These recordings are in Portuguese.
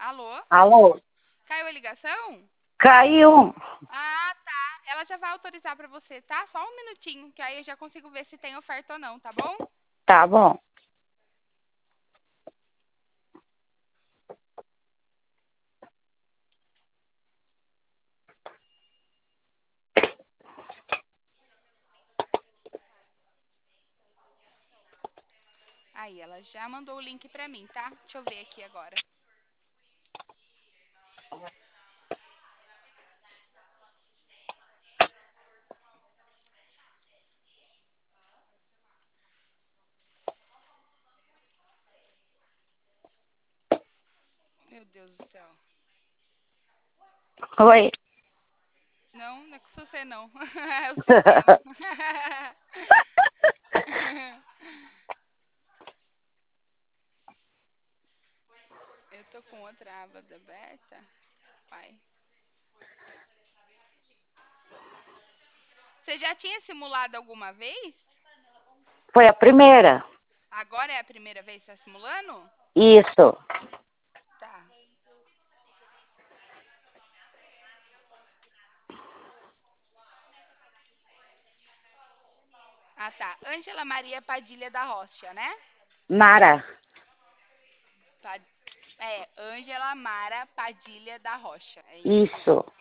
Alô? Alô? Caiu a ligação? Caiu. Ah, tá. Ela já vai autorizar pra você, tá? Só um minutinho, que aí eu já consigo ver se tem oferta ou não, tá bom? Tá bom. Aí, ela já mandou o link pra mim, tá? Deixa eu ver aqui agora. Meu Deus do céu. Oi. Não, não é com você não. É o sistema. Eu tô com outra aba aberta. Vai. Você já tinha simulado alguma vez? Foi a primeira. Agora é a primeira vez que tá simulando? Isso. Tá. Ah, tá. Ângela Maria Padilha da Rocha, né? Mara. Pa- É, Ângela Mara Padilha da Rocha. É isso mesmo. Isso.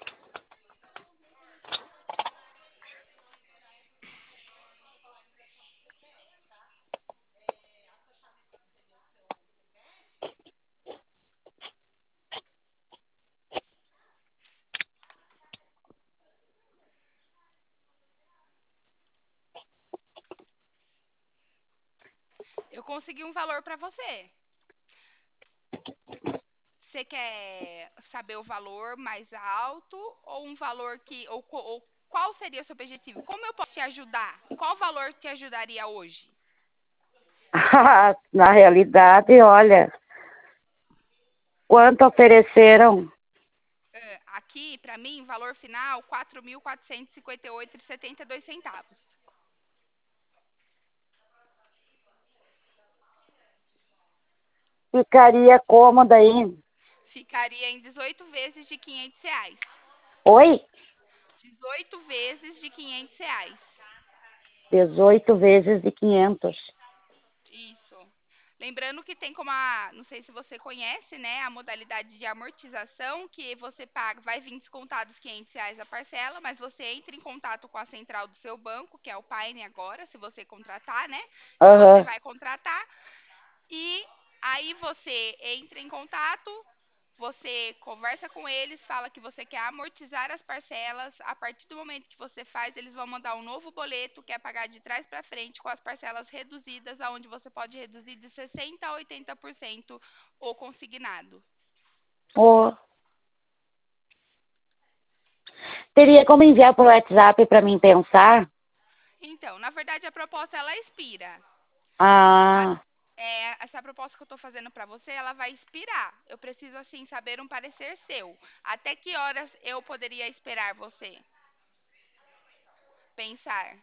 Eu consegui um valor pra você. Você quer saber o valor mais alto ou um valor que ou qual seria o seu objetivo? Como eu posso te ajudar? Qual valor te ajudaria hoje? Na realidade, olha, quanto ofereceram? Aqui, pra mim, valor final 4.458,72 centavos. Ficaria cômoda aí. Ficaria em 18 vezes de R$ 500. Oi? 18 vezes de R$ 500. 18 vezes de 500. Isso. Lembrando que tem não sei se você conhece, né, a modalidade de amortização, que você paga, vai vir descontados R$ 500 a parcela, mas você entra em contato com a central do seu banco, que é o Paine agora, se você contratar, né? Se você Aham. vai contratar, e aí você entra em contato, você conversa com eles, fala que você quer amortizar as parcelas. A partir do momento que você faz, eles vão mandar um novo boleto que é pagar de trás para frente com as parcelas reduzidas, aonde você pode reduzir de 60 a 80% o consignado. Oh. Teria como enviar por WhatsApp para mim pensar? Então, na verdade, a proposta ela expira. Ah, Essa proposta que eu estou fazendo para você, ela vai expirar. Eu preciso assim saber um parecer seu. Até que horas eu poderia esperar você pensar?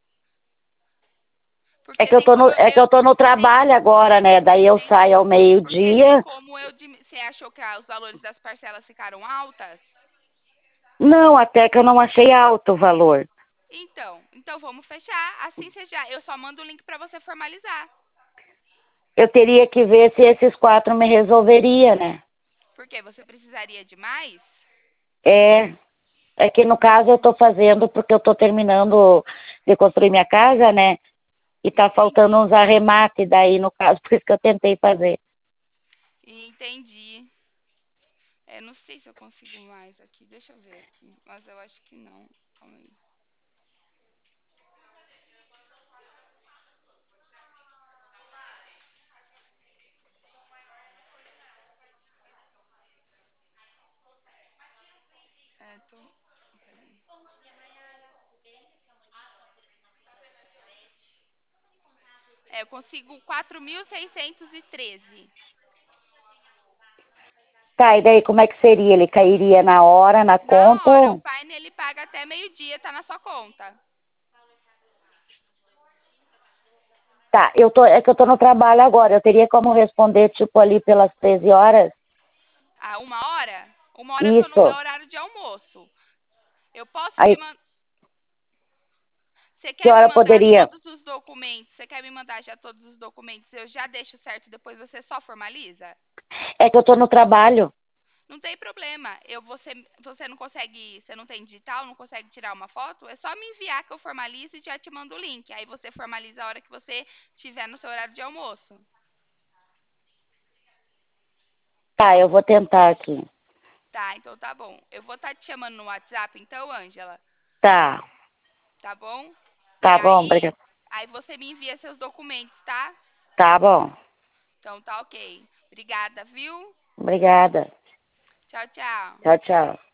é Porque que eu tem tô no, como é que eu tô no tem, trabalho agora, né? Daí eu tem saio ao porque tem meio-dia. como você achou que os valores das parcelas ficaram altas? Não, até que eu não achei alto o valor. Então vamos fechar. Assim você já, eu só mando o link para você formalizar. Eu teria que ver se esses 4 me resolveria, né? Porque você precisaria de mais? É, é que no caso eu tô fazendo porque eu tô terminando de construir minha casa, né? E tá faltando Entendi. uns arremates daí no caso, por isso que eu tentei fazer. Entendi. Não sei se eu consigo mais aqui. Deixa eu ver aqui, mas eu acho que não. Calma aí. É, tô, peraí. Eu consigo 4.613. Tá, e daí como é que seria? Ele cairia na hora, na Na conta? hora, o Paine ele paga até meio-dia, tá na sua conta. Tá, é que eu tô no trabalho agora, eu teria como responder, tipo, ali pelas 13 horas? Ah, 1 hora? 1 hora eu tô no meu Isso. horário de almoço. Eu posso te Aí, mandar. Você que quer me hora mandar poderia? todos os documentos? Você quer me mandar já todos os documentos? Eu já deixo certo, depois você só formaliza? É que eu tô no trabalho. Não tem problema. Você não consegue, você não tem digital, não consegue tirar uma foto? É só me enviar que eu formalizo e já te mando o link. Aí você formaliza a hora que você estiver no seu horário de almoço. Tá, eu vou tentar aqui. Tá, então tá bom. Eu vou estar te chamando no WhatsApp, então, Ângela, Tá, tá bom? E tá bom, aí, obrigada. aí você me envia seus documentos, tá? Tá bom. Então tá ok. Obrigada, viu? Obrigada. Tchau, tchau. Tchau, tchau.